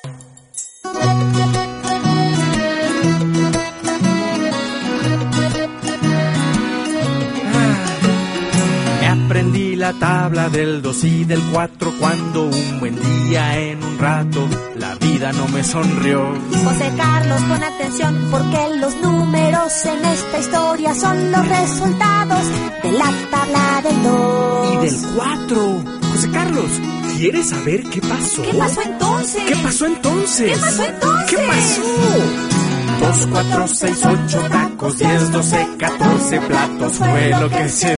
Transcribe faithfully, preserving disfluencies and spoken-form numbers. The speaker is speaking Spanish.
Aprendí la tabla del dos y del cuatro cuando un buen día en un rato la vida no me sonrió. José Carlos, pon atención porque los números en esta historia son los resultados de la tabla del dos. Y del cuatro. José Carlos, ¿quieres saber qué pasó? ¿Qué pasó entonces? ¿Qué pasó entonces? ¿Qué pasó entonces? ¿Qué pasó? Dos, cuatro, seis, ocho tacos, diez, doce, catorce platos fue lo que se